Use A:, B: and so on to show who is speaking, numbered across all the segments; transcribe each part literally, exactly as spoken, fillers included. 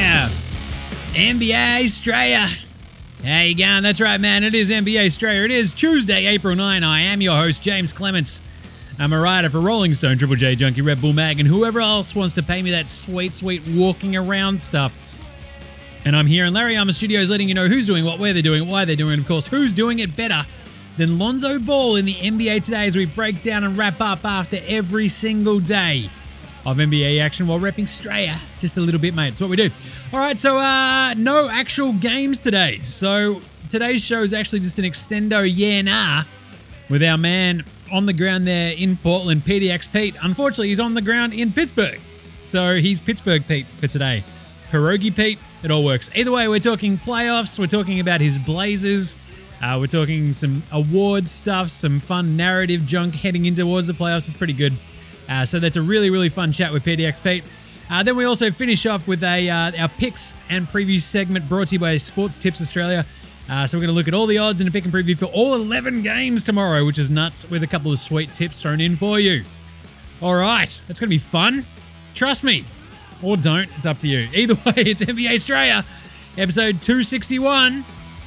A: Yeah. N B A Australia. How you going? That's right, man. It is N B A Australia. It is Tuesday, April ninth. I am your host, James Clements. I'm a writer for Rolling Stone, Triple J Junkie, Red Bull Mag, and whoever else wants to pay me that sweet, sweet walking around stuff. And I'm here in Larry Armour Studios letting you know who's doing what, where they're doing it, why they're doing it, and of course, who's doing it better than Lonzo Ball in the N B A today as we break down and wrap up after every single day of N B A action while repping Australia just a little bit, mate. It's what we do. All right, so uh, no actual games today. So today's show is actually just an extendo yeah nah with our man on the ground there in Portland, P D X Pete. Unfortunately, he's on the ground in Pittsburgh. So he's Pittsburgh Pete for today. Pierogi Pete, it all works. Either way, we're talking playoffs. We're talking about his Blazers. Uh, we're talking some award stuff, some fun narrative junk heading in towards the playoffs. It's pretty good. Uh, so that's a really, really fun chat with P D X Pete. Uh, then we also finish off with a uh, our picks and preview segment brought to you by Sports Tips Australia. Uh, so we're going to look at all the odds and a pick and preview for all eleven games tomorrow, which is nuts, with a couple of sweet tips thrown in for you. All right, that's going to be fun. Trust me. Or don't. It's up to you. Either way, it's N B A Australia, episode two sixty-one.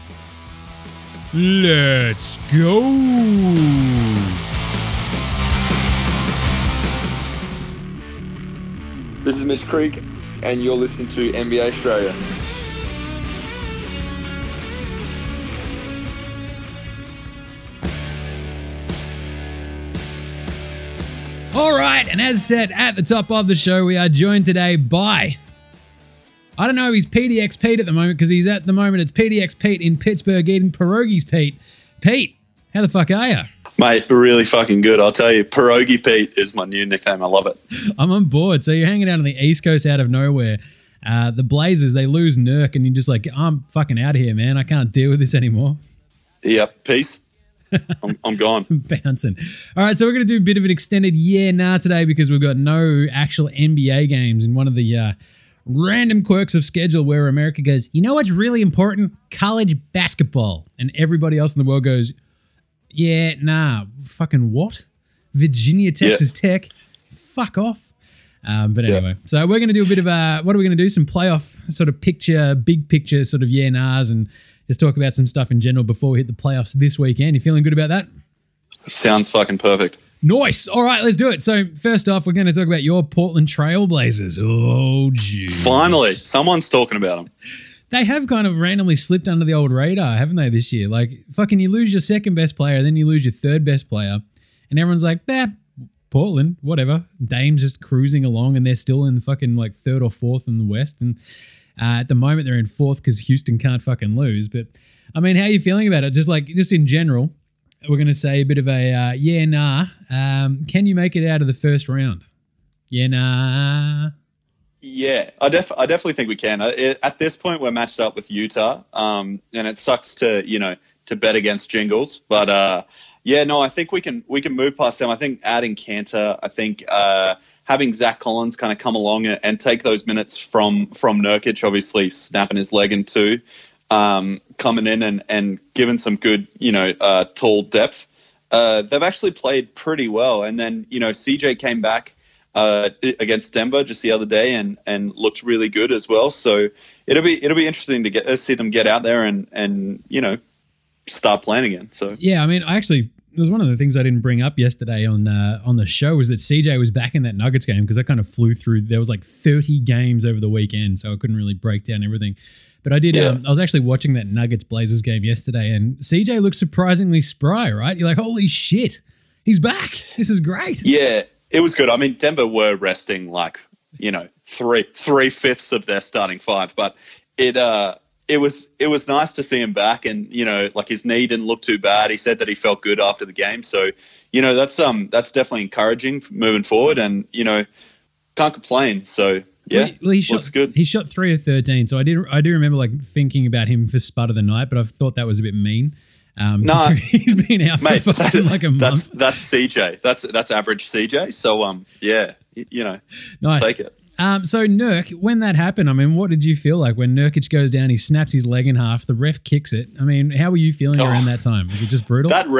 A: Let's go.
B: This is Miss Creek, and you're listening to N B A Australia.
A: All right, and as said at the top of the show, we are joined today by, I don't know, he's P D X Pete at the moment because he's at the moment, it's P D X Pete in Pittsburgh eating pierogies, Pete. Pete, how the fuck are you?
C: Mate, really fucking good. I'll tell you, Pierogi Pete is my new nickname. I love it.
A: I'm on board. So you're hanging out on the East Coast out of nowhere. Uh, the Blazers, they lose Nurk, and you're just like, I'm fucking out of here, man. I can't deal with this anymore.
C: Yep, peace. I'm, I'm gone.
A: Bouncing. All right, so we're going to do a bit of an extended yeah nah today because we've got no actual N B A games in one of the uh, random quirks of schedule where America goes, you know what's really important? College basketball. And everybody else in the world goes, yeah, nah, fucking what? Virginia, Texas yeah. Tech? Fuck off. Um, but anyway, yeah. So we're going to do a bit of a, what are we going to do? Some playoff sort of picture, big picture sort of yeah nahs and just talk about some stuff in general before we hit the playoffs this weekend. You feeling good about that?
C: Sounds fucking perfect.
A: Nice. All right, let's do it. So first off, we're going to talk about your Portland Trail Blazers. Oh, geez.
C: Finally, someone's talking about them.
A: They have kind of randomly slipped under the old radar, haven't they, this year? Like, fucking you lose your second best player, then you lose your third best player, and everyone's like, bah, Portland, whatever. Dame's just cruising along, and they're still in fucking, like, third or fourth in the West, and uh, at the moment they're in fourth because Houston can't fucking lose. But, I mean, how are you feeling about it? Just, like, just in general, we're going to say a bit of a uh, yeah, nah. Um, can you make it out of the first round? Yeah, nah.
C: Yeah, I, def- I definitely think we can. It, at this point, we're matched up with Utah, um, and it sucks to you know to bet against Jingles, but uh, yeah, no, I think we can we can move past them. I think adding Kanter, I think uh, having Zach Collins kind of come along and, and take those minutes from from Nurkic, obviously snapping his leg in two, um, coming in and and giving some good you know uh, tall depth. Uh, they've actually played pretty well, and then you know C J came back Uh, against Denver just the other day and, and looked really good as well. So it'll be it'll be interesting to get uh, see them get out there and, and you know start playing again. So
A: yeah, I mean, I actually it was one of the things I didn't bring up yesterday on uh, on the show was that C J was back in that Nuggets game because I kind of flew through. There was like thirty games over the weekend, so I couldn't really break down everything. But I did. Yeah. Um, I was actually watching that Nuggets Blazers game yesterday, and C J looked surprisingly spry. Right, you're like, holy shit, he's back. This is great.
C: Yeah. It was good. I mean, Denver were resting like, you know, three three fifths of their starting five, but it uh it was it was nice to see him back, and you know, like his knee didn't look too bad. He said that he felt good after the game, so you know that's um that's definitely encouraging moving forward, and you know, can't complain. So yeah, well, well, he shot, looks good.
A: He shot three of thirteen, so I did I do remember like thinking about him for spud of the night, but I thought that was a bit mean. Um,
C: no,
A: he's been out
C: mate,
A: for fucking like a month.
C: That's that's C J. That's that's average C J. So um, yeah, you, you know,
A: nice.
C: Take it.
A: Um, so Nurk, when that happened, I mean, what did you feel like when Nurkic goes down? He snaps his leg in half. The ref kicks it. I mean, how were you feeling
C: oh,
A: around that time? Was it just brutal?
C: That ref,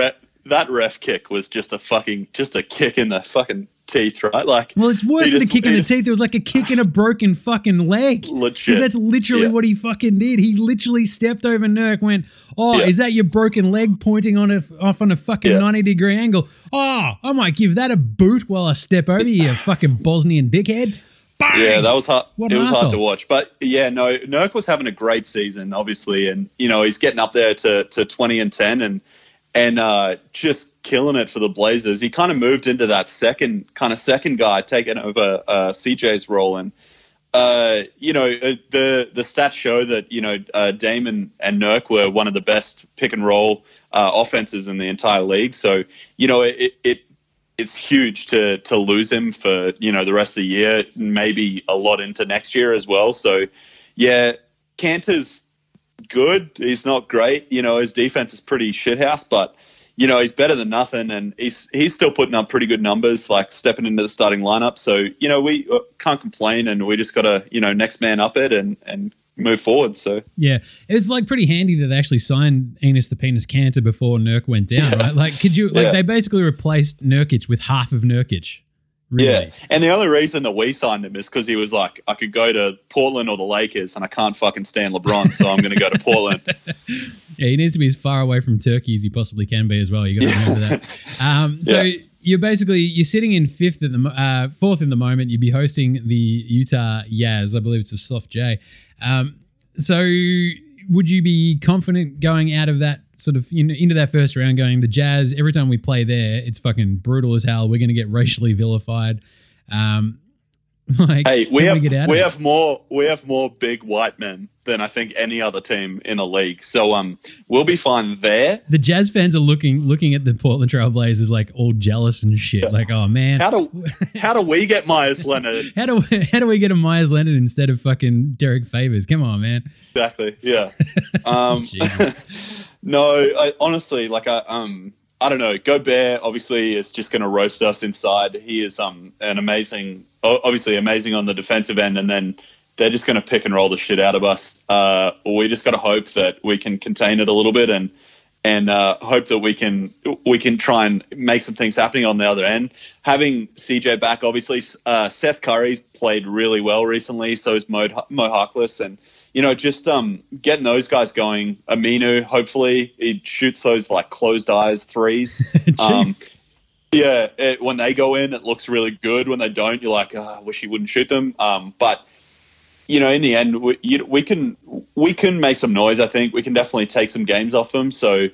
C: that ref kick was just a fucking just a kick in the fucking teeth, right? Like,
A: well, it's worse
C: he
A: than a
C: just-
A: kick in
C: he
A: the
C: just-
A: teeth. It was like a kick in a broken fucking leg. Because
C: Legit.
A: that's literally
C: Yeah.
A: what he fucking did. He literally stepped over Nurk, went, oh,
C: Yeah.
A: is that your broken leg pointing on a, off on a fucking
C: Yeah.
A: ninety degree angle? Oh, I might give that a boot while I step over you, you fucking Bosnian dickhead. Bang!
C: Yeah, that was hard.
A: What
C: It
A: an
C: was hard to
A: asshole.
C: watch, but yeah, no, Nurk was having a great season, obviously, and you know he's getting up there to to twenty and ten, and and uh, just killing it for the Blazers. He kind of moved into that second kind of second guy, taking over uh, C J's role, and uh, you know uh, the the stats show that you know uh, Damon and Nurk were one of the best pick and roll uh, offenses in the entire league. So you know it it. It's huge to to lose him for, you know, the rest of the year, maybe a lot into next year as well. So, yeah, Cantor's good. He's not great. You know, his defense is pretty shithouse, but, you know, he's better than nothing, and he's he's still putting up pretty good numbers, like stepping into the starting lineup. So, you know, we can't complain, and we just got to, you know, next man up it and, and move forward. So
A: Yeah, it's like pretty handy that they actually signed Enos the Penis Cantor before Nurk went down,
C: Yeah.
A: right? Like, could you like
C: Yeah.
A: they basically replaced Nurkic with half of Nurkic, really?
C: yeah, and the only reason that we signed him is because he was like, I could go to Portland or the Lakers, and I can't fucking stand LeBron, so I'm going to go to Portland.
A: Yeah, he needs to be as far away from Turkey as he possibly can be as well. You got to remember that. Um, so
C: Yeah.
A: you're basically you're sitting in fifth at the mo- uh, fourth in the moment. You'd be hosting the Utah Jazz. I believe it's a soft J. Um, so would you be confident going out of that sort of, you know, into that first round, going the Jazz? Every time we play there, it's fucking brutal as hell. We're going to get racially vilified. Um, like,
C: Hey, we
A: can
C: have
A: get out
C: we
A: of it?
C: have more we have more big white men than I think any other team in the league. So um, we'll be fine there.
A: The Jazz fans are looking looking at the Portland Trail Blazers like all jealous and shit. Like, oh man,
C: How do how do we get Myers Leonard?
A: How do we, how do we get a Myers Leonard instead of fucking Derek Favors? Come on, man.
C: Exactly. Yeah. Um,
A: Jesus.
C: no, I, honestly, like I um I don't know. Gobert obviously is just going to roast us inside. He is um an amazing, o- obviously amazing on the defensive end, and then they're just going to pick and roll the shit out of us. Uh, we just got to hope that we can contain it a little bit and and uh, hope that we can we can try and make some things happening on the other end. Having C J back, obviously, uh, Seth Curry's played really well recently. So is Mo, Mo Harkless, and you know, just um, getting those guys going. Aminu, hopefully, he shoots those like closed eyes threes. Um,
A: Chief.
C: yeah, it, when they go in, it looks really good. When they don't, you're like, oh, I wish he wouldn't shoot them. Um, but you know, in the end, we, you, we can we can make some noise. I think we can definitely take some games off them. So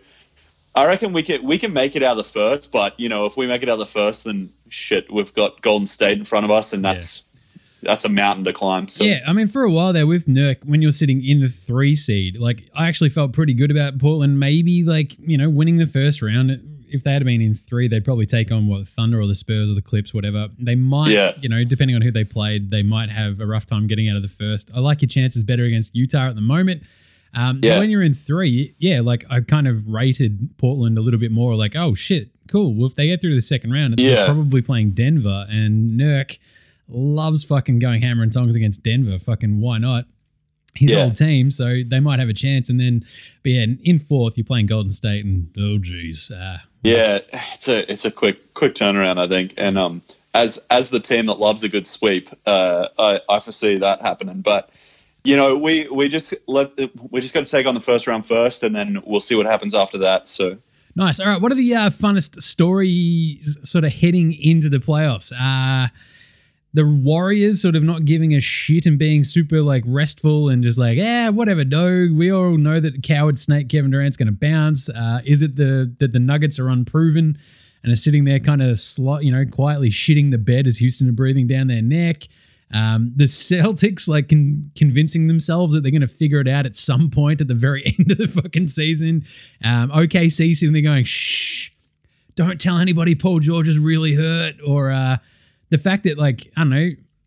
C: I reckon we can we can make it out of the first. But you know, if we make it out of the first, then shit, we've got Golden State in front of us, and that's that's a mountain to climb. So
A: Yeah, I mean, for a while there with Nurk, when you're sitting in the three seed, like I actually felt pretty good about Portland. Maybe like, you know, winning the first round. If they had been in three, they'd probably take on what Thunder or the Spurs or the Clips, whatever. They might,
C: Yeah.
A: you know, depending on who they played, they might have a rough time getting out of the first. I like your chances better against Utah at the moment. Um, but
C: Yeah.
A: when you're in three, yeah, like I kind of rated Portland a little bit more. Like, oh shit, cool. Well, if they get through the second round, they're
C: Yeah.
A: probably playing Denver, and Nurk loves fucking going hammer and tongs against Denver. Fucking why not? His
C: Yeah.
A: old team, so they might have a chance. And then, but yeah, in fourth, you're playing Golden State, and oh geez, uh,
C: yeah, it's a it's a quick quick turnaround, I think. And um, as as the team that loves a good sweep, uh, I, I foresee that happening. But you know, we we just let we just got to take on the first round first, and then we'll see what happens after that. So.
A: nice. All right, what are the uh, funnest stories sort of heading into the playoffs? Uh, the Warriors sort of not giving a shit and being super like restful and just like, yeah, whatever, dog. We all know that the coward snake Kevin Durant's going to bounce. Uh, is it the that the Nuggets are unproven and are sitting there kind of slot, you know, quietly shitting the bed as Houston are breathing down their neck? Um, the Celtics like con- convincing themselves that they're going to figure it out at some point at the very end of the fucking season. Um, O K C sitting there going, shh, don't tell anybody Paul George is really hurt. Or uh, the fact that, like, I don't know,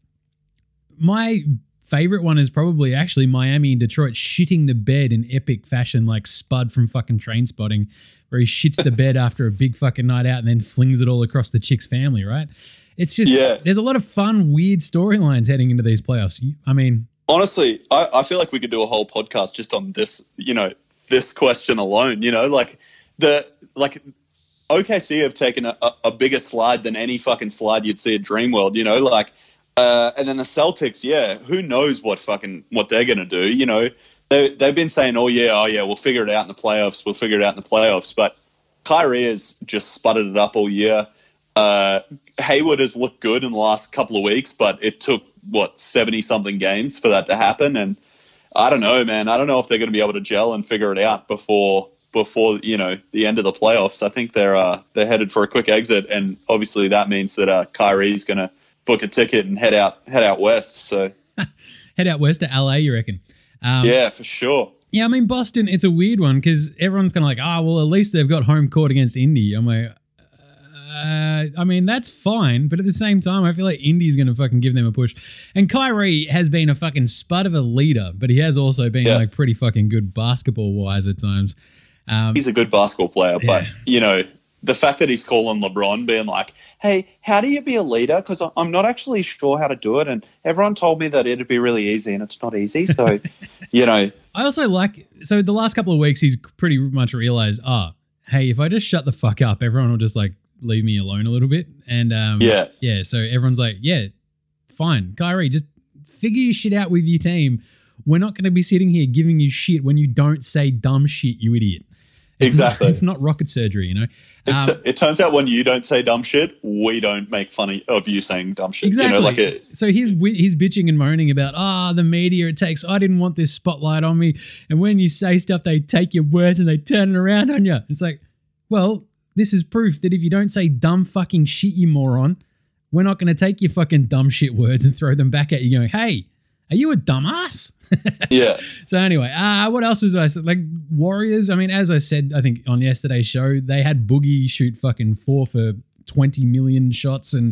A: my favorite one is probably actually Miami and Detroit shitting the bed in epic fashion, like Spud from fucking Train Spotting, where he shits the bed after a big fucking night out and then flings it all across the chick's family, right? It's just,
C: Yeah.
A: there's a lot of fun, weird storylines heading into these playoffs. You- I mean,
C: Honestly, I, I feel like we could do a whole podcast just on this, you know, this question alone, you know, like the, like O K C have taken a, a, a bigger slide than any fucking slide you'd see at Dreamworld, you know, like, uh, and then the Celtics, yeah, who knows what fucking, what they're going to do, you know, they, they've been saying, oh yeah, oh yeah, we'll figure it out in the playoffs, we'll figure it out in the playoffs, but Kyrie has just sputtered it up all year. Uh, Hayward has looked good in the last couple of weeks, but it took, what, seventy-something games for that to happen, and I don't know, man, I don't know if they're going to be able to gel and figure it out before... before, you know, the end of the playoffs. I think they're uh, they're headed for a quick exit, and obviously that means that uh, Kyrie's going to book a ticket and head out head out west. So
A: head out west to L A, you reckon? Um,
C: yeah, for sure.
A: Yeah, I mean, Boston, it's a weird one because everyone's kind of like, ah, oh, well, at least they've got home court against Indy. I'm like, uh, I mean, that's fine, but at the same time, I feel like Indy's going to fucking give them a push. And Kyrie has been a fucking spud of a leader, but he has also been
C: yeah.
A: like pretty fucking good basketball-wise at times. Um,
C: he's a good basketball player,
A: yeah.
C: but, you know, the fact that he's calling LeBron being like, hey, how do you be a leader? Because I'm not actually sure how to do it. And everyone told me that it'd be really easy, and it's not easy. So, you know.
A: I also like, so the last couple of weeks, he's pretty much realized, oh, hey, if I just shut the fuck up, everyone will just like leave me alone a little bit. And um,
C: yeah.
A: Yeah. So everyone's like, yeah, fine. Kyrie, just figure your shit out with your team. We're not going to be sitting here giving you shit when you don't say dumb shit, you idiot. It's
C: exactly.
A: Not, it's not rocket surgery, you know.
C: Um, it turns out when you don't say dumb shit, we don't make fun of you saying dumb shit.
A: Exactly.
C: You know, like a,
A: so he's he's bitching and moaning about, ah, oh, the media, it takes, I didn't want this spotlight on me. And when you say stuff, they take your words and they turn it around on you. It's like, well, this is proof that if you don't say dumb fucking shit, you moron, we're not going to take your fucking dumb shit words and throw them back at you going, hey, are you a dumbass?
C: yeah.
A: So anyway, uh, what else was I said? Like Warriors, I mean, as I said, I think on yesterday's show, they had Boogie shoot fucking four for twenty million shots and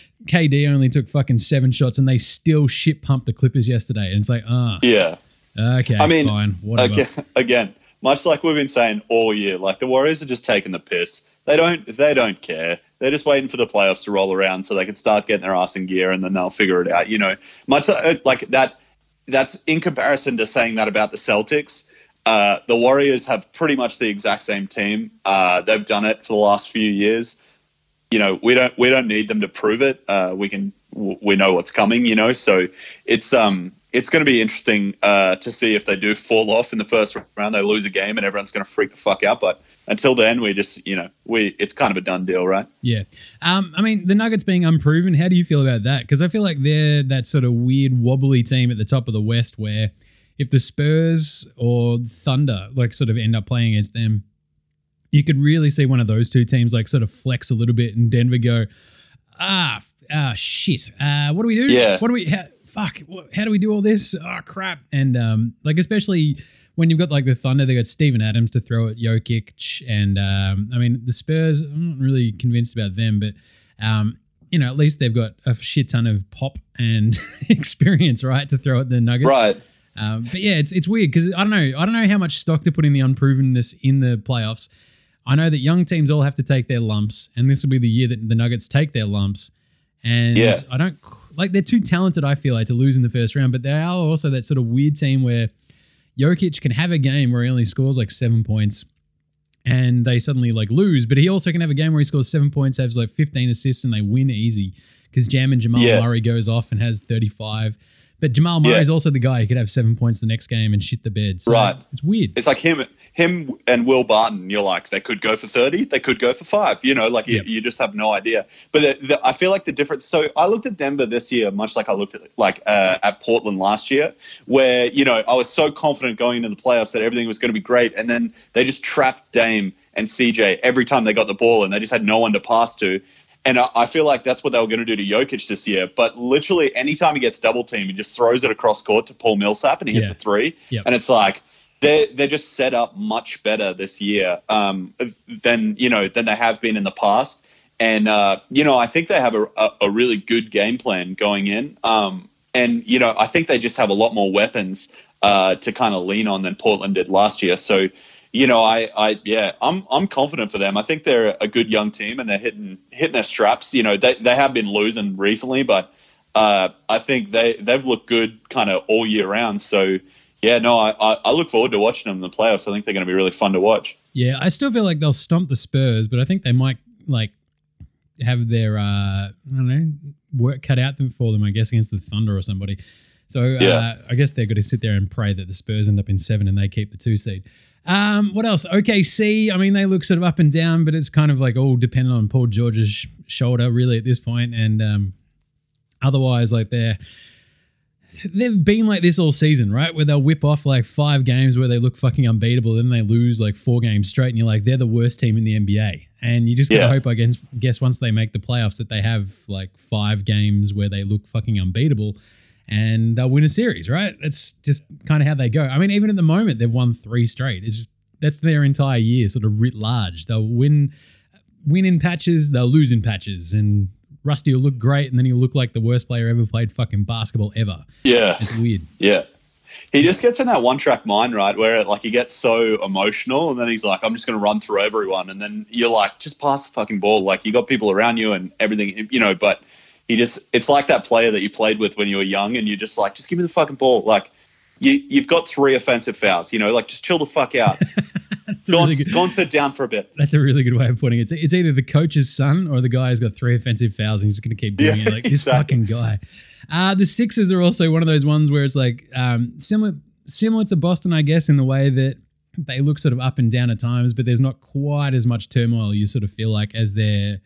A: K D only took fucking seven shots and they still shit pumped the Clippers yesterday. And it's like, ah, oh,
C: yeah.
A: Okay, I mean, fine, whatever.
C: Again, again, much like we've been saying all year, like the Warriors are just taking the piss. They don't, they don't care. They're just waiting for the playoffs to roll around so they can start getting their ass in gear and then they'll figure it out. You know, much like that. That's in comparison to saying that about the Celtics. Uh, the Warriors have pretty much the exact same team. Uh, they've done it for the last few years. You know, we don't we don't need them to prove it. Uh, we can we know what's coming. You know, so it's um it's going to be interesting uh, to see if they do fall off in the first round. They lose a game and everyone's going to freak the fuck out. But until then, we just you know we it's kind of a done deal, right?
A: Yeah. Um. I mean, the Nuggets being unproven. How do you feel about that? Because I feel like they're that sort of weird wobbly team at the top of the West, where if the Spurs or Thunder like sort of end up playing against them, you could really see one of those two teams like sort of flex a little bit, and Denver go, ah, ah, shit. Uh, what do we do?
C: Yeah.
A: What do we? How, fuck. How do we do all this? Oh crap. And um, like especially when you've got like the Thunder, they got Steven Adams to throw at Jokic, and um, I mean the Spurs. I'm not really convinced about them, but um, you know, at least they've got a shit ton of pop and experience, right, to throw at the Nuggets.
C: Right.
A: Um, but yeah, it's it's weird because I don't know. I don't know how much stock to put in the unprovenness in the playoffs. I know that young teams all have to take their lumps, and this will be the year that the Nuggets take their lumps. And
C: yeah.
A: I don't like they're too talented, I feel like, to lose in the first round, but they are also that sort of weird team where Jokic can have a game where he only scores like seven points and they suddenly like lose, but he also can have a game where he scores seven points, has like fifteen assists, and they win easy because Jam and Jamal
C: yeah.
A: Murray goes off and has thirty-five. But Jamal Murray is yeah. also the guy who could have seven points the next game and shit the bed. So
C: right.
A: It's weird.
C: It's like him him and Will Barton. You're like, they could go for thirty. They could go for five. You know, like yep. you, you just have no idea. But the, the, I feel like the difference. So I looked at Denver this year, much like I looked at like uh, at Portland last year, where, you know, I was so confident going into the playoffs that everything was going to be great. And then they just trapped Dame and C J every time they got the ball and they just had no one to pass to. And I feel like that's what they were going to do to Jokic this year. But literally, anytime he gets double teamed, he just throws it across court to Paul Millsap and he hits
A: yeah.
C: a three.
A: Yep.
C: And it's like they're they're just set up much better this year um, than you know than they have been in the past. And uh, you know, I think they have a, a, a really good game plan going in. Um, and you know, I think they just have a lot more weapons uh, to kind of lean on than Portland did last year. So. You know, I, I, yeah, I'm, I'm confident for them. I think they're a good young team and they're hitting, hitting their straps. You know, they, they have been losing recently, but uh, I think they, they've looked good kind of all year round. So, Yeah, no, I, I I look forward to watching them in the playoffs. I think they're going to be really fun to watch.
A: Yeah, I still feel like they'll stomp the Spurs, but I think they might like have their uh, I don't know work cut out for them. I guess against the Thunder or somebody. So uh,
C: Yeah.
A: I guess they're going to sit there and pray that the Spurs end up in seven and they keep the two seed. Um, what else? O K C. I mean, they look sort of up and down, but it's kind of like all dependent on Paul George's sh- shoulder really at this point, and um, otherwise, like they're. They've been like this all season, right? Where they'll whip off like five games where they look fucking unbeatable, then they lose like four games straight, and you're like, they're the worst team in the N B A. And you just gotta
C: Yeah.
A: hope, I guess, guess once they make the playoffs that they have like five games where they look fucking unbeatable, and they'll win a series, right? That's just kind of how they go. I mean, even at the moment, they've won three straight. It's just that's their entire year, sort of writ large. They'll win, win in patches, they'll lose in patches, and Rusty will look great, and then he'll look like the worst player ever played fucking basketball ever.
C: Yeah,
A: It's weird.
C: yeah. He just gets in that one track mind, right? Where it, like he gets so emotional, and then he's like, "I'm just going to run through everyone," and then you're like, "Just pass the fucking ball." Like you got people around you and everything, you know. But he just—it's like that player that you played with when you were young, and you're just like, "Just give me the fucking ball." Like you, you've got three offensive fouls, you know. Like just chill the fuck out.
A: That's a
C: Go,
A: really
C: and,
A: good,
C: go and sit down for a bit.
A: that's a really good way of putting it. It's, it's either the coach's son or the guy who's got three offensive fouls and he's just going to keep doing
C: Yeah,
A: it. Like this
C: exactly.
A: fucking guy. Uh, the Sixers are also one of those ones where it's like um, similar similar to Boston, I guess, in the way that they look sort of up and down at times, but there's not quite as much turmoil you sort of feel like as they're.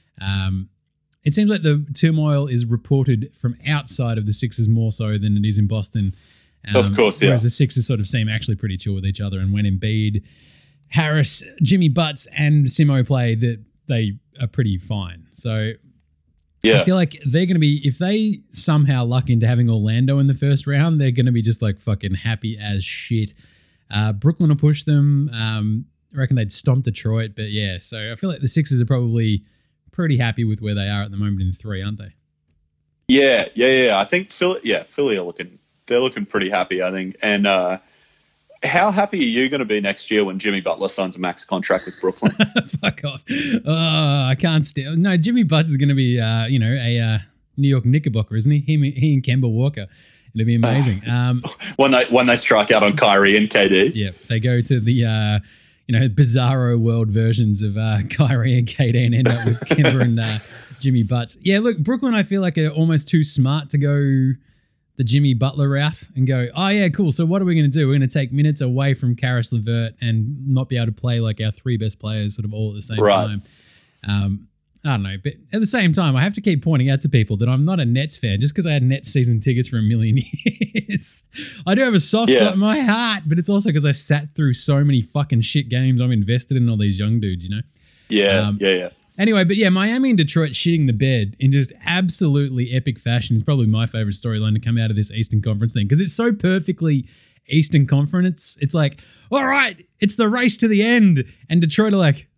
A: Um, it seems like the turmoil is reported from outside of the Sixers more so than it is in Boston. Um,
C: Of course, yeah.
A: Whereas the Sixers sort of seem actually pretty chill with each other, and when Embiid, Harris, Jimmy Butts, and Simo play, that they are pretty fine. So
C: Yeah,
A: I feel like they're going to be, if they somehow luck into having Orlando in the first round, they're going to be just like fucking happy as shit. Uh, Brooklyn will push them. Um, I reckon they'd stomp Detroit, but yeah. So I feel like the Sixers are probably pretty happy with where they are at the moment in three, aren't they?
C: yeah, yeah, yeah. I think Philly, yeah, Philly are looking, they're looking pretty happy, I think. And uh, how happy are you going to be next year when Jimmy Butler signs a max contract with Brooklyn?
A: Fuck off. Oh, I can't stand. No, Jimmy Butts is going to be, uh, you know, a uh, New York Knickerbocker, isn't he? He, he and Kemba Walker. It'll be amazing. Um,
C: when they when they strike out on Kyrie and K D.
A: yeah, they go to the, uh, you know, bizarro world versions of uh, Kyrie and K D and end up with Kemba and uh, Jimmy Butts. Yeah, look, Brooklyn, I feel like are almost too smart to go the Jimmy Butler route and go, oh yeah, cool. So what are we going to do? We're going to take minutes away from Karis LeVert and not be able to play like our three best players sort of all at the same
C: Right.
A: time. Um, I don't know, but at the same time, I have to keep pointing out to people that I'm not a Nets fan just because I had Nets season tickets for a million years. I do have a soft
C: Yeah.
A: spot in my heart, but it's also because I sat through so many fucking shit games. I'm invested in all these young dudes, you know?
C: Yeah,
A: Um,
C: yeah, yeah.
A: Anyway, but yeah, Miami and Detroit shitting the bed in just absolutely epic fashion is probably my favorite storyline to come out of this Eastern Conference thing because it's so perfectly Eastern Conference. It's like, all right, it's the race to the end, and Detroit are like,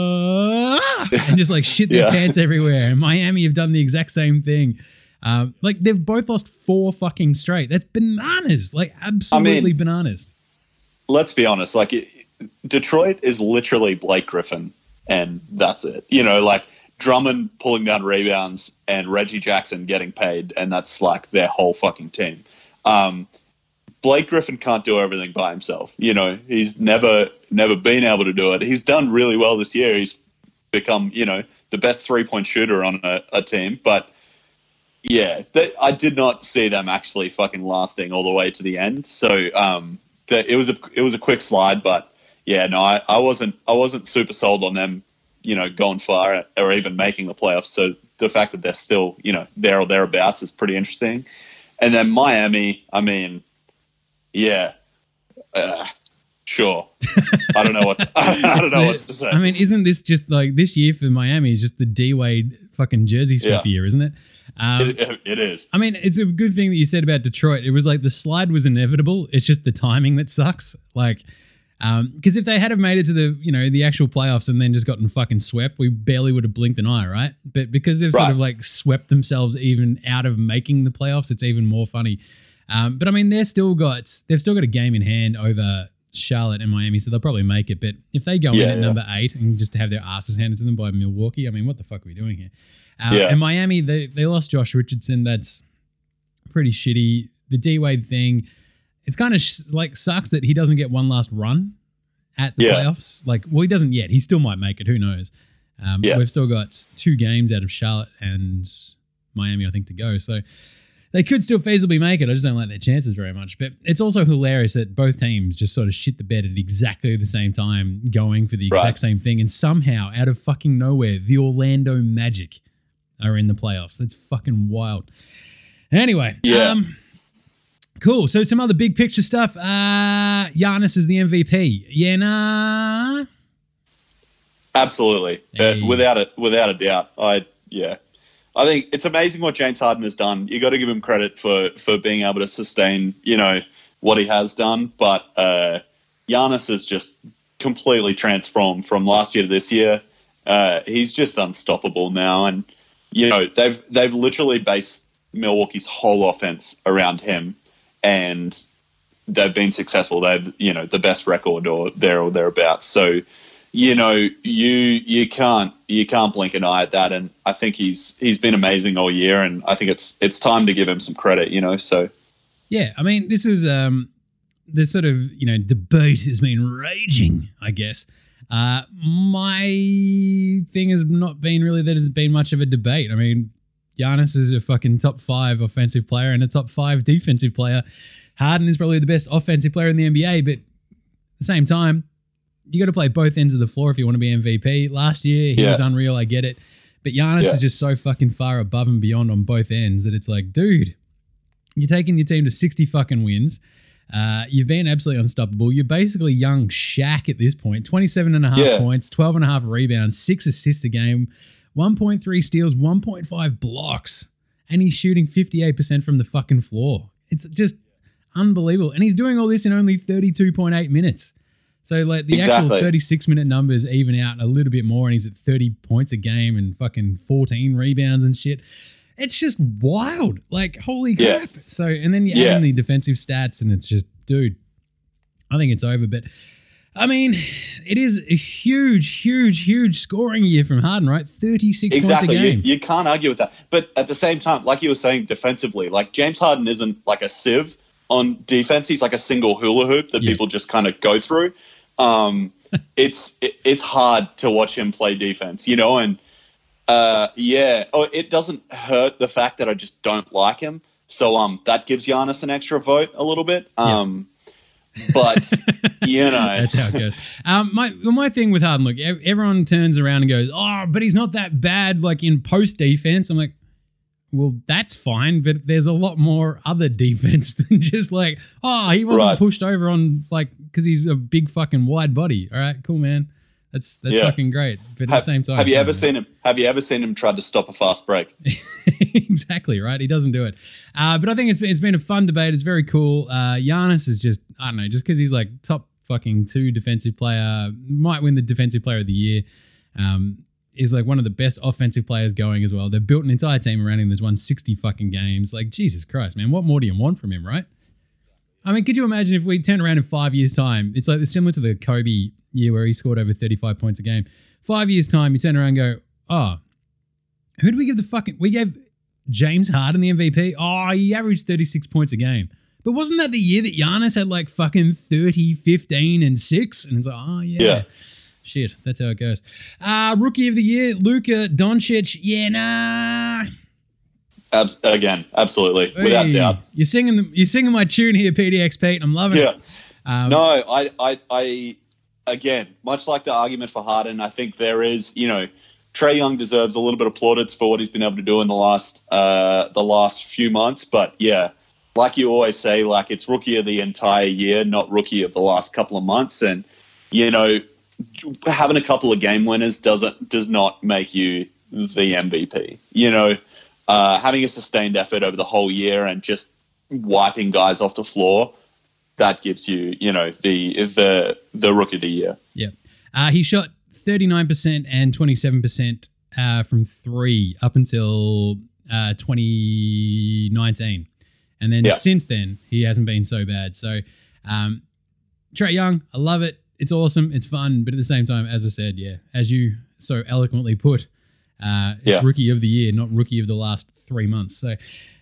A: ah, and just like shit their
C: Yeah.
A: pants everywhere. And Miami have done the exact same thing. Um, like they've both lost four fucking straight. That's bananas, like absolutely bananas.
C: Let's be honest. Like it, Detroit is literally Blake Griffin, and that's it. You know, like Drummond pulling down rebounds and Reggie Jackson getting paid, and that's like their whole fucking team. Um, Blake Griffin can't do everything by himself. You know, he's never never been able to do it. He's done really well this year. He's become, you know, the best three-point shooter on a, a team. But yeah, that, I did not see them actually fucking lasting all the way to the end. So um, the, it was a it was a quick slide, but yeah, no, I, I wasn't I wasn't super sold on them, you know, going far or even making the playoffs. So the fact that they're still, you know, there or thereabouts is pretty interesting. And then Miami, I mean, yeah, uh, sure. I don't know what I don't
A: It's
C: know
A: the-
C: what to say.
A: I mean, isn't this just like this year for Miami is just the D Wade fucking jersey swap
C: Yeah.
A: year, isn't it? Um,
C: it, it is.
A: I mean, it's a good thing that you said about Detroit. It was like the slide was inevitable. It's just the timing that sucks. Like, um, because if they had have made it to the, you know, the actual playoffs and then just gotten fucking swept, we barely would have blinked an eye, right? But because they've sort
C: Right.
A: of like swept themselves even out of making the playoffs, it's even more funny. Um, but I mean, they're still got they've still got a game in hand over Charlotte and Miami, so they'll probably make it. But if they go
C: Yeah,
A: in at
C: yeah.
A: number eight and just have their asses handed to them by Milwaukee, I mean, what the fuck are we doing here? Uh,
C: Yeah.
A: And Miami, they they lost Josh Richardson. That's pretty shitty. The D Wade thing, it's kind of sh- like sucks that he doesn't get one last run at the
C: Yeah.
A: playoffs. Like, well, he doesn't yet. He still might make it. Who knows? Um,
C: Yeah.
A: We've still got two games out of Charlotte and Miami, I think, to go. So they could still feasibly make it. I just don't like their chances very much. But it's also hilarious that both teams just sort of shit the bed at exactly the same time, going for the exact
C: Right.
A: same thing. And somehow, out of fucking nowhere, the Orlando Magic are in the playoffs. That's fucking wild. Anyway,
C: Yeah.
A: um, cool. So some other big picture stuff. Uh, Giannis is the M V P. Yeah, nah.
C: Absolutely,
A: Hey.
C: uh, without a without a doubt. I yeah, I think it's amazing what James Harden has done. You got to give him credit for for being able to sustain, you know, what he has done. But uh, Giannis has just completely transformed from last year to this year. Uh, he's just unstoppable now, and you know they've they've literally based Milwaukee's whole offense around him, and they've been successful. They've you know the best record or there or thereabouts. So. You know, you you can't you can't blink an eye at that, and I think he's he's been amazing all year, and I think it's it's time to give him some credit. You know, so
A: Yeah, I mean, this is um, this sort of you know debate has been raging. I guess uh, my thing has not been really that there's been much of a debate. I mean, Giannis is a fucking top five offensive player and a top five defensive player. Harden is probably the best offensive player in the N B A, but at the same time, you got to play both ends of the floor if you want to be M V P. Last year, he
C: Yeah.
A: was unreal. I get it. But Giannis
C: Yeah.
A: is just so fucking far above and beyond on both ends that it's like, dude, you're taking your team to sixty fucking wins. Uh, you've been absolutely unstoppable. You're basically young Shaq at this point. twenty-seven and a half
C: Yeah.
A: points, twelve and a half rebounds, six assists a game, one point three steals, one point five blocks. And he's shooting fifty-eight percent from the fucking floor. It's just unbelievable. And he's doing all this in only thirty-two point eight minutes. So like the actual
C: Exactly.
A: thirty-six minute numbers even out a little bit more, and he's at thirty points a game and fucking fourteen rebounds and shit. It's just wild. Like, holy
C: Yeah.
A: crap. So, and then you add
C: Yeah.
A: in the defensive stats and it's just, dude, I think it's over. But I mean, it is a huge, huge, huge scoring year from Harden, right? thirty-six
C: exactly
A: points a
C: you,
A: game.
C: you can't argue with that. But at the same time, like you were saying, defensively, like James Harden isn't like a sieve on defense. He's like a single hula hoop that
A: Yeah.
C: people just kind of go through. Um, it's it, it's hard to watch him play defense, you know, and uh, yeah, oh, it doesn't hurt the fact that I just don't like him. So um, that gives Giannis an extra vote a little bit. Um, but you know,
A: That's how it goes. Um, my well, my thing with Harden, look, ev- everyone turns around and goes, "Oh, but he's not that bad." Like in post defense, I'm like, well, that's fine, but there's a lot more other defense than just like, oh, he wasn't
C: Right.
A: pushed over on like because he's a big fucking wide body. All right, cool, man. That's that's
C: Yeah.
A: fucking great. But at
C: have,
A: the same time,
C: have you
A: come
C: ever
A: on,
C: seen him? Have you ever seen him try to stop a fast break?
A: exactly right. He doesn't do it. Uh, but I think it's been, it's been a fun debate. It's very cool. Uh, Giannis is just, I don't know, just because he's like top fucking two defensive player, might win the defensive player of the year. Um, is like one of the best offensive players going as well. They've built an entire team around him. There's won sixty fucking games. Like, Jesus Christ, man. What more do you want from him, right? I mean, could you imagine if we turn around in five years' time? It's like it's similar to the Kobe year where he scored over thirty-five points a game. Five years' time, you turn around and go, oh, who did we give the fucking... We gave James Harden the M V P. Oh, he averaged thirty-six points a game. But wasn't that the year that Giannis had like fucking thirty, fifteen, and six? And it's like, oh, yeah.
C: Yeah.
A: Shit, that's how it goes. Uh, rookie of the year, Luka Doncic. Yeah, nah.
C: Abs- again, absolutely, without
A: Hey,
C: doubt.
A: You're singing the, you're singing my tune here, P D X Pete. I'm loving
C: Yeah.
A: it. Um,
C: No, I, I, I, again, much like the argument for Harden, I think there is, you know, Trae Young deserves a little bit of plaudits for what he's been able to do in the last, uh, the last few months. But yeah, like you always say, like it's rookie of the entire year, not rookie of the last couple of months. And you know, having a couple of game winners doesn't does not make you the M V P. You know, uh, having a sustained effort over the whole year and just wiping guys off the floor, that gives you, you know, the the the rookie of the year.
A: Yeah. Uh, he shot thirty-nine percent and twenty-seven percent uh, from three up until uh, twenty nineteen. And then
C: Yeah.
A: since then, he hasn't been so bad. So, um, Trae Young, I love it. It's awesome. It's fun. But at the same time, as I said, yeah, as you so eloquently put, uh, it's
C: Yeah.
A: rookie of the year, not rookie of the last three months. So,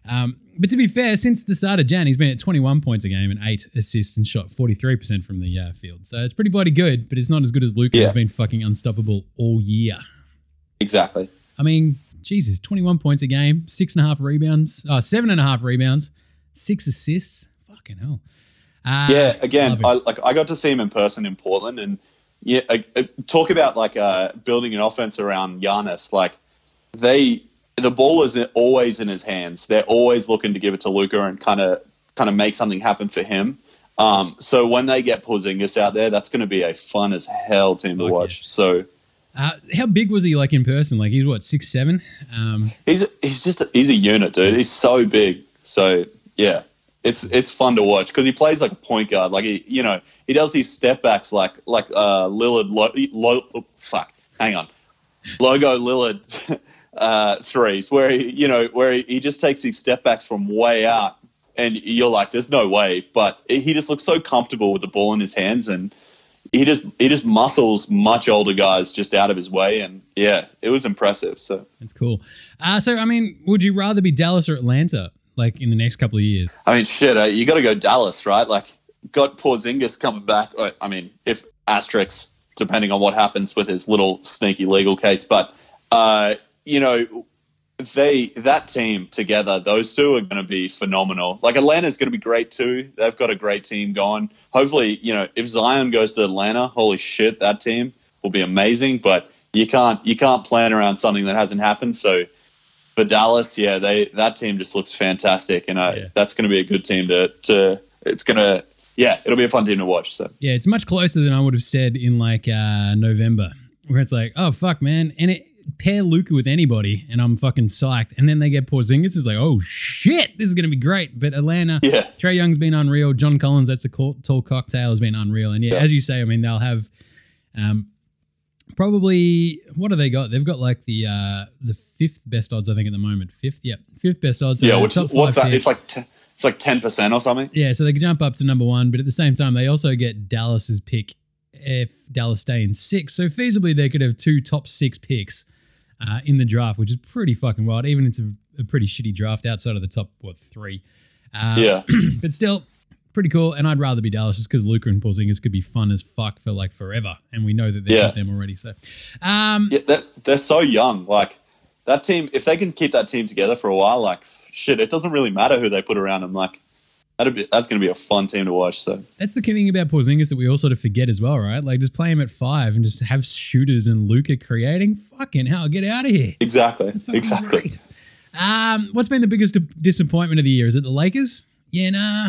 A: Um, but to be fair, since the start of Jan, he's been at twenty-one points a game and eight assists and shot forty-three percent from the uh, field. So it's pretty bloody good, but it's not as good as Luka,
C: Yeah.
A: who's been fucking unstoppable all year.
C: Exactly.
A: I mean, Jesus, twenty-one points a game, six and a half rebounds, oh, seven and a half rebounds, six assists. Fucking hell. Uh,
C: Yeah, again,
A: love it.
C: I like I got to see him in person in Portland, and yeah, I, I, talk about like uh, building an offense around Giannis. Like they, the ball is always in his hands. They're always looking to give it to Luka and kind of kind of make something happen for him. Um, so when they get Porzingis out there, that's going to be a fun as hell team to
A: Fuck
C: watch.
A: yeah.
C: So
A: Uh, how big was he like in person? Like he's what, six seven? Um,
C: he's he's just a, he's a unit, dude. He's so big. So yeah. It's it's fun to watch because he plays like a point guard. Like he, you know, he does these step backs like like uh, Lillard. Lo, lo, oh, fuck, hang on, logo Lillard uh, threes where he, you know, where he, he just takes these step backs from way out, and you're like, there's no way. But he just looks so comfortable with the ball in his hands, and he just he just muscles much older guys just out of his way, and yeah, it was impressive. So
A: that's cool. Uh, so I mean, would you rather be Dallas or Atlanta? Like in the next couple of years?
C: I mean, shit, uh, you got to go Dallas, right? Like, got Porzingis coming back. Or, I mean, if asterisks, depending on what happens with his little sneaky legal case. But, uh, you know, they that team together, those two are going to be phenomenal. Like, Atlanta's going to be great too. They've got a great team going. Hopefully, you know, if Zion goes to Atlanta, holy shit, that team will be amazing. But you can't you can't plan around something that hasn't happened. So, for Dallas, yeah, they that team just looks fantastic, and uh,
A: Yeah.
C: that's going to be a good team to to. It's gonna, yeah, it'll be a fun team to watch. So
A: Yeah, it's much closer than I would have said in like uh, November, where it's like, oh fuck, man, and it pair Luka with anybody, and I'm fucking psyched. And then they get Porzingis, it's like, oh shit, this is gonna be great. But Atlanta,
C: yeah,
A: Trae Young's been unreal. John Collins, that's a co- tall cocktail, has been unreal. And yeah,
C: Yeah.
A: as you say, I mean, they'll have um, probably, what have they got? They've got like the uh, the fifth best odds, I think, at the moment. Fifth, yeah, fifth best odds. So
C: yeah.
A: they're
C: Which,
A: top
C: what's
A: five
C: that?
A: pick.
C: It's like t- it's like ten percent or something.
A: Yeah, so they can jump up to number one, but at the same time, they also get Dallas's pick if Dallas stay in six. So feasibly, they could have two top six picks uh, in the draft, which is pretty fucking wild. Even it's a, a pretty shitty draft outside of the top, what, three. Uh,
C: Yeah,
A: but still, pretty cool. And I'd rather be Dallas just because Luka and Porzingis could be fun as fuck for like forever. And we know that they've
C: Yeah.
A: got them already. So, um,
C: yeah. They're, they're so young. Like that team, if they can keep that team together for a while, like shit, it doesn't really matter who they put around them. Like that'd be that's going to be a fun team to watch. So
A: that's the key thing about Porzingis that we all sort of forget as well, right? Like just play him at five and just have shooters and Luka creating. Fucking hell, get out of here.
C: exactly,
A: That's fucking
C: exactly.
A: great. Um, what's been the biggest di- disappointment of the year? Is it the Lakers? Yeah, nah.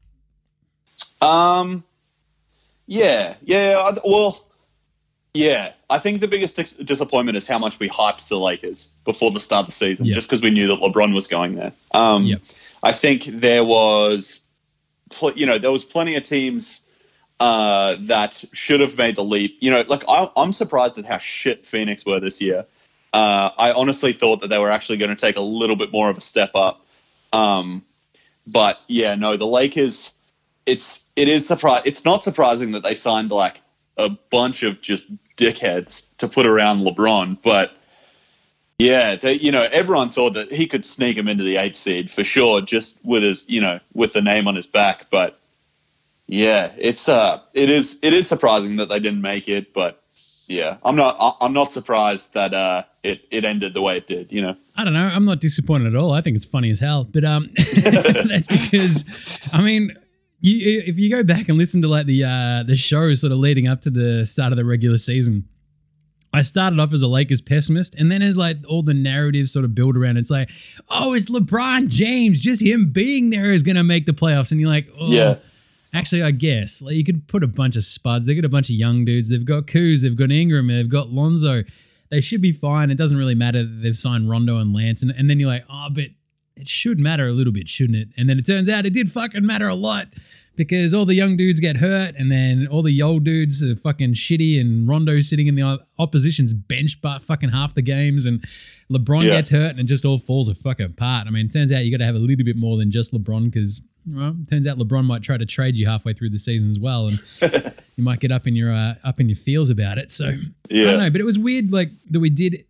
C: Um, yeah, yeah. I- Well, yeah. I think the biggest dis- disappointment is how much we hyped the Lakers before the start of the season,
A: Yeah.
C: just because we knew that LeBron was going there. Um,
A: Yep.
C: I think there was, pl- you know, there was plenty of teams uh, that should have made the leap. You know, like I, I'm surprised at how shit Phoenix were this year. Uh, I honestly thought that they were actually going to take a little bit more of a step up. Um, but yeah, no, the Lakers. It's it is surprise. It's not surprising that they signed like a bunch of just dickheads to put around LeBron, but yeah, they, you know, everyone thought that he could sneak him into the eighth seed for sure, just with his, you know, with the name on his back. But yeah, it's uh, it is it is surprising that they didn't make it, but yeah, I'm not I'm not surprised that uh, it it ended the way it did. You know.
A: I don't know. I'm not disappointed at all. I think it's funny as hell. But um, that's because, I mean, you, if you go back and listen to like the uh, the shows sort of leading up to the start of the regular season, I started off as a Lakers pessimist, and then as like all the narratives sort of build around, it's like, oh, it's LeBron James. Just him being there is going to make the playoffs. And you're like, oh,
C: Yeah.
A: actually, I guess. Like you could put a bunch of spuds. They got a bunch of young dudes. They've got Kuz. They've got Ingram. They've got Lonzo. They should be fine. It doesn't really matter that they've signed Rondo and Lance. And, and then you're like, oh, but it should matter a little bit, shouldn't it? And then it turns out it did fucking matter a lot because all the young dudes get hurt and then all the old dudes are fucking shitty and Rondo's sitting in the opposition's bench but fucking half the games and LeBron
C: Yeah.
A: gets hurt and it just all falls a fucking apart. I mean, it turns out you got to have a little bit more than just LeBron because, well, it turns out LeBron might try to trade you halfway through the season as well and you might get up in your uh, up in your feels about it. So I
C: Yeah.
A: don't know, but it was weird like that we did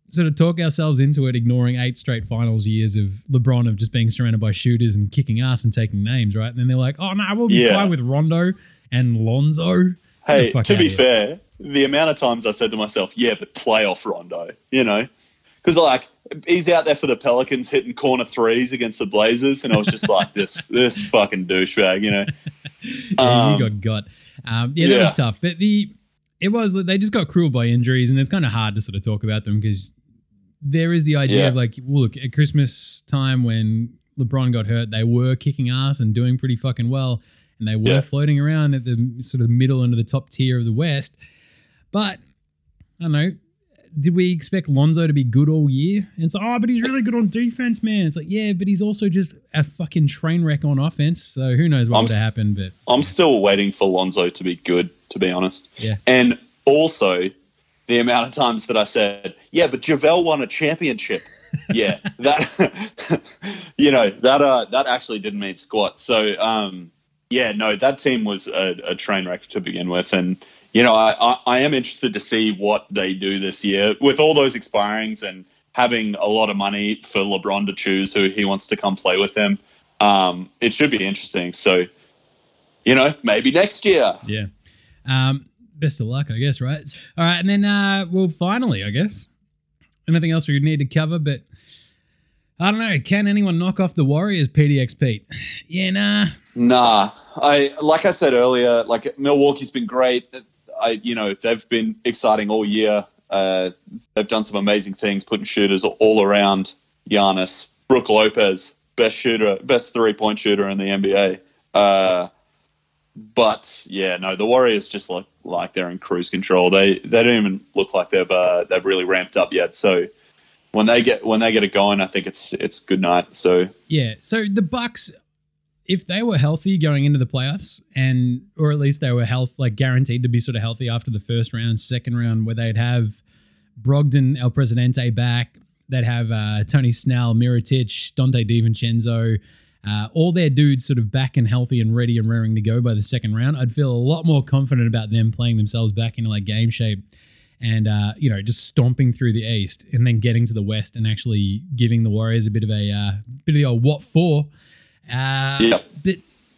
A: sort of talk ourselves into it, ignoring eight straight finals years of LeBron of just being surrounded by shooters and kicking ass and taking names, right? And then they're like, oh, no, we'll be
C: Yeah.
A: fine with Rondo and Lonzo. Get
C: Hey,
A: the fuck
C: to
A: outta
C: be
A: here.
C: fair, the amount of times I said to myself, yeah, but playoff Rondo, you know? Because, like, he's out there for the Pelicans hitting corner threes against the Blazers, and I was just like, this this fucking douchebag, you know?
A: Yeah,
C: Um,
A: you got got. Um, yeah, that
C: yeah.
A: was tough. But the it was they just got cruel by injuries, and it's kind of hard to sort of talk about them because there is the idea
C: Yeah.
A: of like, well, look, at Christmas time when LeBron got hurt, they were kicking ass and doing pretty fucking well, and they were
C: Yeah.
A: floating around at the sort of middle into the top tier of the West. But I don't know. Did we expect Lonzo to be good all year? And it's like, oh, but he's really good on defense, man. It's like, yeah, but he's also just a fucking train wreck on offense. So who knows what
C: I'm
A: would have
C: s-
A: happened? But
C: I'm still waiting for Lonzo to be good, to be honest.
A: yeah,
C: And also, the amount of times that I said, yeah, but JaVale won a championship. Yeah, that, you know, that uh, that actually didn't mean squat. So, um, yeah, no, that team was a, a train wreck to begin with. And, you know, I, I, I am interested to see what they do this year with all those expirings and having a lot of money for LeBron to choose who he wants to come play with him. Um, it should be interesting. So, you know, maybe next year.
A: yeah. Um, best of luck, I guess, right? All right, and then, uh, well, finally, I guess, anything else we need to cover, but I don't know. Can anyone knock off the Warriors, P D X Pete? Yeah, nah.
C: Nah, I like I said earlier, like Milwaukee's been great. I, you know, they've been exciting all year. Uh, they've done some amazing things, putting shooters all around Giannis. Brook Lopez, best shooter, best three-point shooter in the N B A. Uh, but yeah, no, the Warriors just look like they're in cruise control. They they don't even look like they've uh, they've really ramped up yet. So when they get when they get it going, I think it's it's good night. So
A: Yeah, so the Bucks, if they were healthy going into the playoffs, and or at least they were health like guaranteed to be sort of healthy after the first round, second round, where they'd have Brogdon, El Presidente back, they'd have uh, Tony Snell, Mirotic, Dante DiVincenzo, uh, all their dudes sort of back and healthy and ready and raring to go by the second round, I'd feel a lot more confident about them playing themselves back into like game shape and uh, you know, just stomping through the East and then getting to the West and actually giving the Warriors a bit of a uh, bit of the old what for. Uh,
C: yeah.
A: But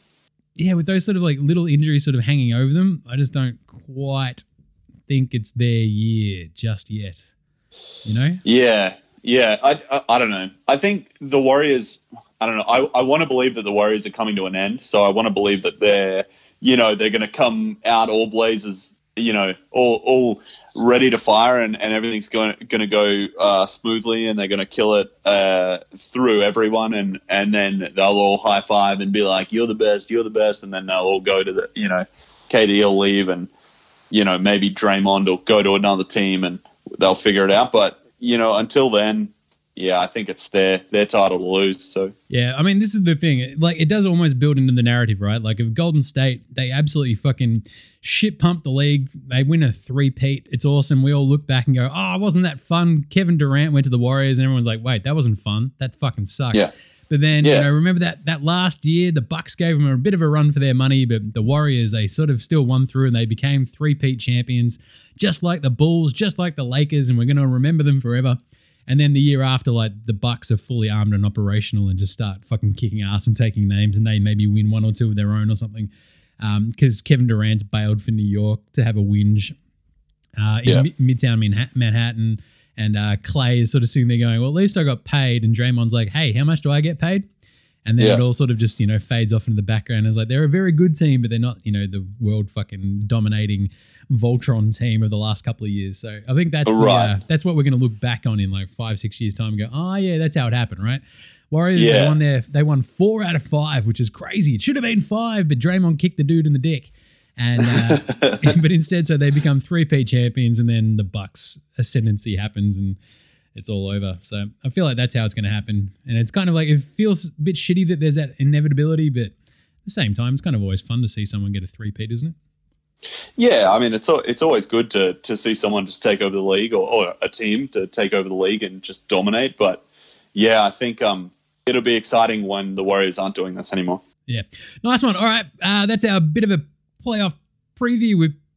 A: yeah, with those sort of like little injuries sort of hanging over them, I just don't quite think it's their year just yet. You know?
C: Yeah, yeah. I, I, I don't know. I think the Warriors. I don't know. I, I want to believe that the Warriors are coming to an end. So I want to believe that they're, you know, they're going to come out all blazers. You know, all all ready to fire, and, and everything's going going to go uh, smoothly, and they're going to kill it uh, through everyone, and and then they'll all high five and be like, "You're the best, you're the best," and then they'll all go to the, you know, K D will leave, and you know maybe Draymond will go to another team, and they'll figure it out. But you know, until then, yeah, I think it's their their title to lose. So
A: Yeah, I mean, this is the thing. Like, it does almost build into the narrative, right? Like, if Golden State, they absolutely fucking shit pump the league. They win a three-peat. It's awesome. We all look back and go, oh, wasn't that fun? Kevin Durant went to the Warriors, and everyone's like, wait, that wasn't fun. That fucking sucked.
C: yeah,
A: But then,
C: Yeah.
A: you know, remember that that last year, the Bucks gave them a bit of a run for their money, but the Warriors, they sort of still won through and they became three-peat champions, just like the Bulls, just like the Lakers, and we're going to remember them forever. And then the year after, like, the Bucks are fully armed and operational and just start fucking kicking ass and taking names, and they maybe win one or two of their own or something. Because um, Kevin Durant's bailed for New York to have a whinge uh, in
C: Yeah.
A: Mi- Midtown Manha- Manhattan. And uh, Clay is sort of sitting there going, well, at least I got paid. And Draymond's like, hey, how much do I get paid? And then
C: Yeah.
A: it all sort of just, you know, fades off into the background. It's like, they're a very good team, but they're not, you know, the world fucking dominating Voltron team of the last couple of years. So I think that's the,
C: Right.
A: uh, that's what we're going to look back on in like five, six years time and go, oh yeah, that's how it happened, right? Warriors, they
C: Yeah.
A: won their, they won four out of five, which is crazy. It should have been five, but Draymond kicked the dude in the dick. And uh, but instead, so they become three-peat champions, and then the Bucks ascendancy happens, and it's all over. So I feel like that's how it's going to happen. And it's kind of like, it feels a bit shitty that there's that inevitability, but at the same time, it's kind of always fun to see someone get a three-peat, isn't it?
C: Yeah, I mean, it's al- it's always good to to see someone just take over the league, or, or a team to take over the league and just dominate. But yeah, I think um, it'll be exciting when the Warriors aren't doing this anymore.
A: Yeah. Nice one. All right. Uh, that's our bit of a playoff preview with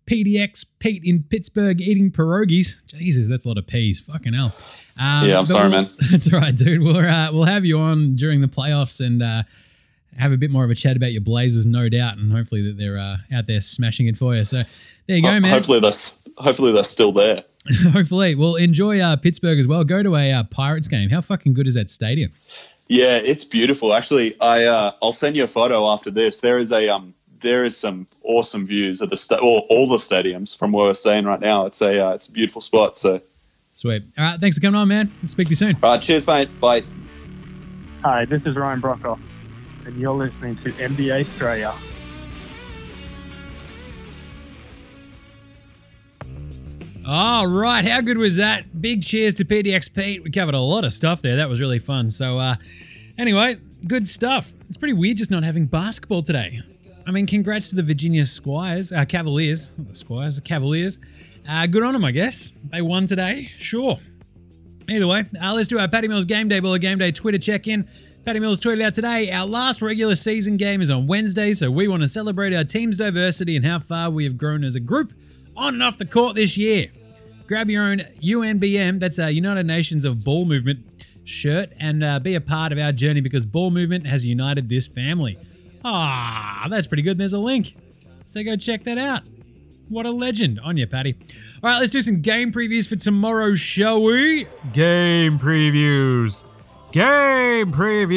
A: P D X Pete in Pittsburgh eating pierogies. Jesus, that's a lot of peas. Fucking hell. Um,
C: Yeah, I'm sorry,
A: we'll,
C: man.
A: That's all right, dude. We'll, uh, we'll have you on during the playoffs and uh, have a bit more of a chat about your Blazers, no doubt, and hopefully that they're uh, out there smashing it for you. So there you go,
C: Ho-
A: man.
C: Hopefully they're, s- hopefully they're still there.
A: Hopefully. Well, enjoy uh, Pittsburgh as well. Go to a uh, Pirates game. How fucking good is that stadium?
C: Yeah, it's beautiful. Actually, I uh, I'll send you a photo after this. There is a um there is some awesome views of the sta- or all the stadiums from where we're staying right now. It's a uh, it's a beautiful spot. So
A: Sweet. All right, thanks for coming on, man. I'll speak to you soon.
C: all right, cheers, mate. Bye.
D: Hi, this is Ryan Brockhoff, and you're listening to N B A Australia.
A: All right, how good was that? Big cheers to P D X Pete. We covered a lot of stuff there. That was really fun. So, uh, anyway, good stuff. It's pretty weird just not having basketball today. I mean, congrats to the Virginia Squires, uh, Cavaliers, not the Squires, the Cavaliers. Uh, good on them, I guess. They won today, sure. Either way, uh, let's do our Patty Mills Game Day Baller Game Day Twitter check-in. Patty Mills tweeted out today, our last regular season game is on Wednesday, so we want to celebrate our team's diversity and how far we have grown as a group on and off the court this year. Grab your own U N B M, that's a United Nations of Ball Movement shirt, and uh, be a part of our journey because ball movement has united this family. Ah, that's pretty good. There's a link. So go check that out. What a legend. On you, Patty. All right, let's do some game previews for tomorrow, shall we? Game previews. Game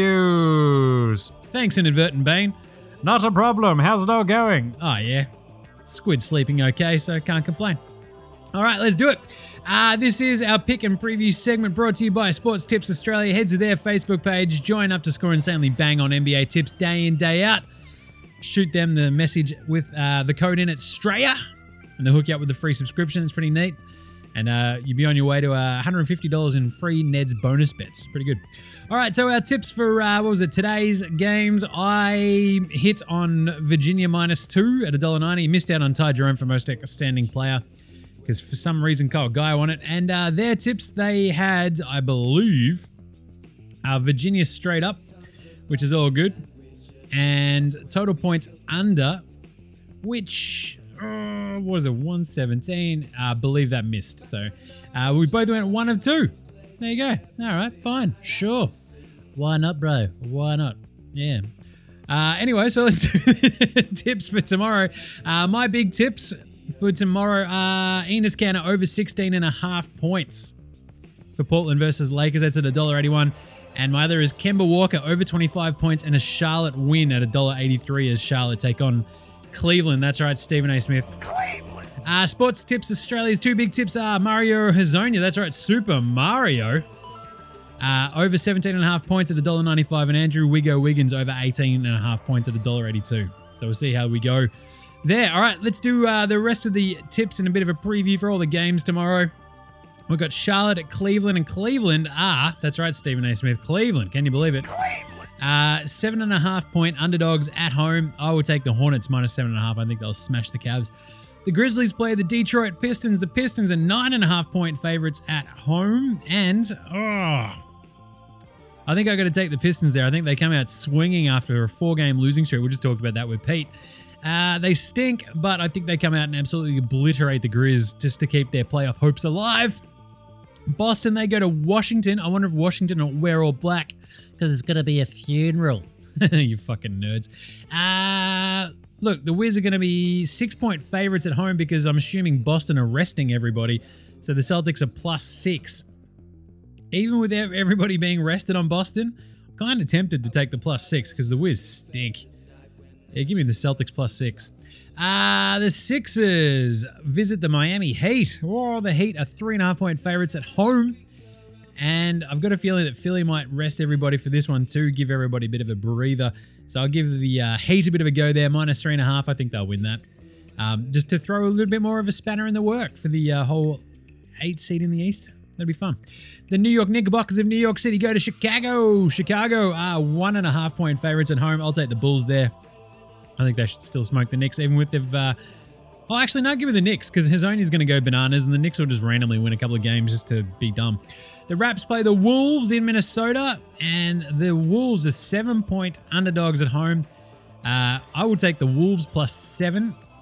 A: previews. Thanks, Inadvertent Bane. Not a problem. How's it all going? Oh, yeah. Squid sleeping okay, so can't complain. All right, let's do it. Uh, this is our pick and preview segment brought to you by Sports Tips Australia. Head to their Facebook page. Join up to score insanely bang on N B A tips day in, day out. Shoot them the message with uh, the code in it, Straya, and they'll hook you up with a free subscription. It's pretty neat. And uh, you'll be on your way to uh, one hundred fifty dollars in free Ned's bonus bets. Pretty good. All right, so our tips for, uh, what was it, today's games. I hit on Virginia minus two at one dollar ninety. Missed out on Ty Jerome for most outstanding player because for some reason Kyle Guy won it. And uh, their tips, they had, I believe, uh, Virginia straight up, which is all good. And total points under, which, uh, what was it, one seventeen? I believe that missed. So uh, we both went one of two. There you go. All right, fine. Sure. Why not, bro? Why not? Yeah. Uh, anyway, so let's do the tips for tomorrow. Uh, my big tips for tomorrow are Enes Kanter over sixteen and a half points for Portland versus Lakers. That's at one dollar eighty-one. And my other is Kemba Walker over twenty-five points and a Charlotte win at one dollar eighty-three as Charlotte take on Cleveland. That's right, Stephen A. Smith. Cleveland. Uh, Sports Tips Australia's two big tips are Mario Hezonja. That's right, Super Mario. Uh, over seventeen and a half points at one dollar ninety-five. And Andrew Wiggo Wiggins over eighteen and a half points at one dollar eighty-two. So we'll see how we go there. All right, let's do uh, the rest of the tips and a bit of a preview for all the games tomorrow. We've got Charlotte at Cleveland, and Cleveland are, that's right, Stephen A. Smith, Cleveland, can you believe it? Cleveland. Uh, seven and a half point underdogs at home. I will take the Hornets minus seven and a half. I think they'll smash the Cavs. The Grizzlies play the Detroit Pistons. The Pistons are nine and a half point favorites at home. And, oh, I think I got to take the Pistons there. I think they come out swinging after a four-game losing streak. We just talked about that with Pete. Uh, they stink, but I think they come out and absolutely obliterate the Grizz just to keep their playoff hopes alive. Boston, they go to Washington. I wonder if Washington will wear all black because there's going to be a funeral. You fucking nerds. Uh, look, the Wiz are going to be six-point favorites at home because I'm assuming Boston are resting everybody. So the Celtics are plus six. Even with everybody being rested on Boston, I'm kind of tempted to take the plus six because the Wiz stink. Yeah, give me the Celtics plus six. Uh, the Sixers visit the Miami Heat. Oh, the Heat are three and a half point favorites at home. And I've got a feeling that Philly might rest everybody for this one too, give everybody a bit of a breather. So I'll give the uh, Heat a bit of a go there, minus three and a half. I think they'll win that. Um, just to throw a little bit more of a spanner in the work for the uh, whole eight seed in the East. That'd be fun. The New York Knickerbockers of New York City go to Chicago. Chicago are one and a half point favorites at home. I'll take the Bulls there. I think they should still smoke the Knicks, even with they've... Uh, oh, actually, no, give me the Knicks, because Hezonja's going to go bananas, and the Knicks will just randomly win a couple of games just to be dumb. The Raps play the Wolves in Minnesota, and the Wolves are seven-point underdogs at home. Uh, I will take the Wolves plus seven.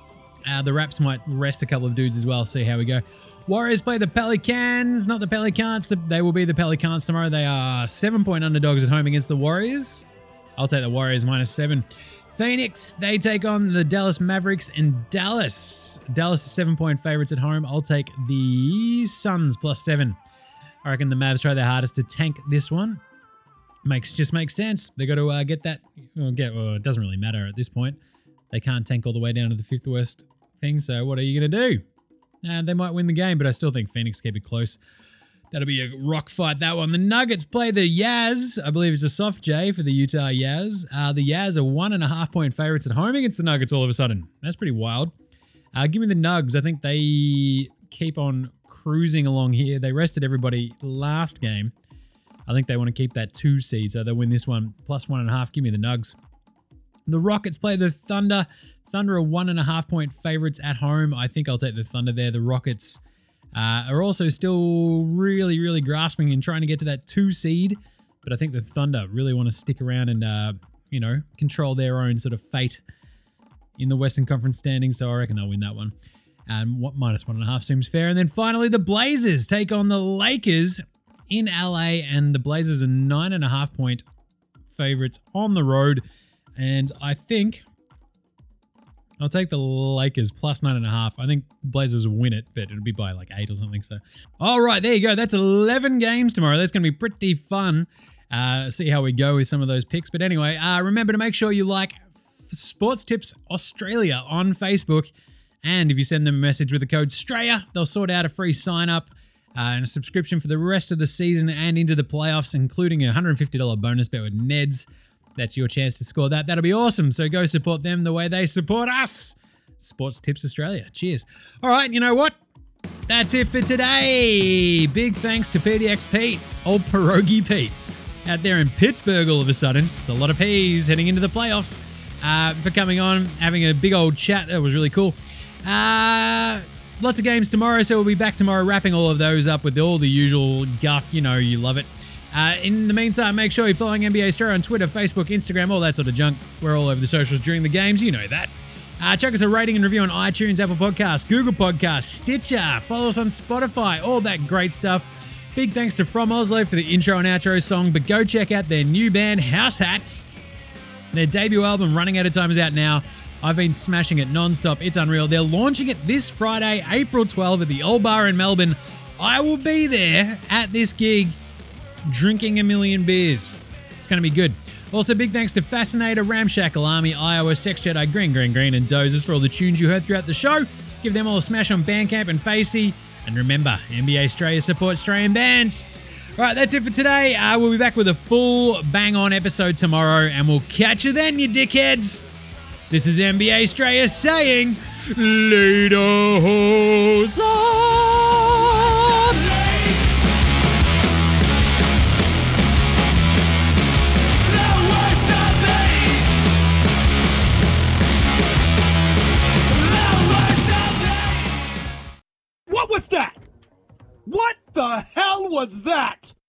A: Uh, the Raps might rest a couple of dudes as well. See how we go. Warriors play the Pelicans, not the Pelicans. They will be the Pelicans tomorrow. They are seven-point underdogs at home against the Warriors. I'll take the Warriors minus seven. Phoenix, they take on the Dallas Mavericks in Dallas. Dallas is seven-point favorites at home. I'll take the Suns plus seven. I reckon the Mavs try their hardest to tank this one. Makes just makes sense. They got to uh, get that. Well, get. Well, it doesn't really matter at this point. They can't tank all the way down to the fifth worst thing. So what are you going to do? Uh, they might win the game, but I still think Phoenix keep it close. That'll be a rock fight, that one. The Nuggets play the Jazz. I believe it's a soft J for the Utah Jazz. Uh, the Jazz are one and a half point favorites at home against the Nuggets all of a sudden. That's pretty wild. Uh, give me the Nugs. I think they keep on cruising along here. They rested everybody last game. I think they want to keep that two seed, so they'll win this one. Plus one and a half. Give me the Nugs. The Rockets play the Thunder. Thunder are one and a half point favorites at home. I think I'll take the Thunder there. The Rockets uh, are also still really, really grasping and trying to get to that two seed. But I think the Thunder really want to stick around and, uh, you know, control their own sort of fate in the Western Conference standings. So I reckon they'll win that one. And what minus one and a half seems fair. And then finally, the Blazers take on the Lakers in L A. And the Blazers are nine and a half point favorites on the road. And I think I'll take the Lakers plus nine and a half. I think Blazers will win it, but it'll be by like eight or something. So, all right, there you go. That's eleven games tomorrow. That's going to be pretty fun. Uh, see how we go with some of those picks. But anyway, uh, remember to make sure you like Sports Tips Australia on Facebook. And if you send them a message with the code STRAYA, they'll sort out a free sign up uh, and a subscription for the rest of the season and into the playoffs, including a one hundred fifty dollars bonus bet with Neds. That's your chance to score that. That'll be awesome. So go support them the way they support us. Sports Tips Australia. Cheers. All right, you know what? That's it for today. Big thanks to P D X Pete, old Pierogi Pete, out there in Pittsburgh all of a sudden. It's a lot of P's heading into the playoffs. Uh, for coming on, having a big old chat. That was really cool. Uh, lots of games tomorrow, so we'll be back tomorrow wrapping all of those up with all the usual guff. You know, you love it. Uh, in the meantime, make sure you're following N B A Australia on Twitter, Facebook, Instagram, all that sort of junk. We're all over the socials during the games. You know that. Uh, chuck us a rating and review on iTunes, Apple Podcasts, Google Podcasts, Stitcher. Follow us on Spotify, all that great stuff. Big thanks to From Oslo for the intro and outro song, but go check out their new band, House Hats. Their debut album, Running Out of Time, is out now. I've been smashing it non-stop. It's unreal. They're launching it this Friday, April twelfth at the Old Bar in Melbourne. I will be there at this gig drinking a million beers. It's going to be good. Also, big thanks to Fascinator, Ramshackle Army, Iowa, Sex Jedi, Green, Green, Green, and Dozers for all the tunes you heard throughout the show. Give them all a smash on Bandcamp and Facey. And remember, N B A Australia supports Australian bands. All right, that's it for today. Uh, we'll be back with a full bang-on episode tomorrow, and we'll catch you then, you dickheads. This is N B A Australia saying, later, hoes on.
E: What was that? What the hell was that?